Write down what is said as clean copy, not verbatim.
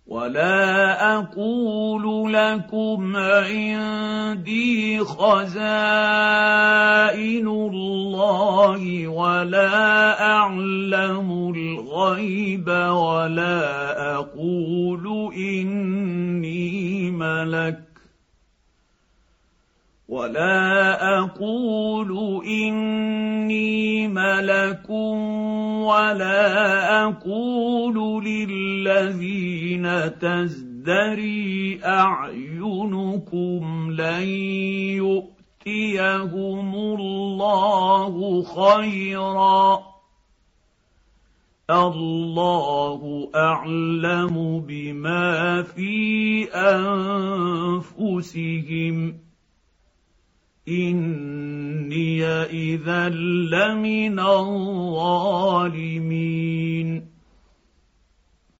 ولا اقول لكم عندي خزائن الله ولا اعلم الغيب ولا اقول اني ملك ولا اقول للذين تزدري اعينكم لن يؤتيهم الله خيرا، الله اعلم بما في انفسهم، إني إذا لمن الظالمين.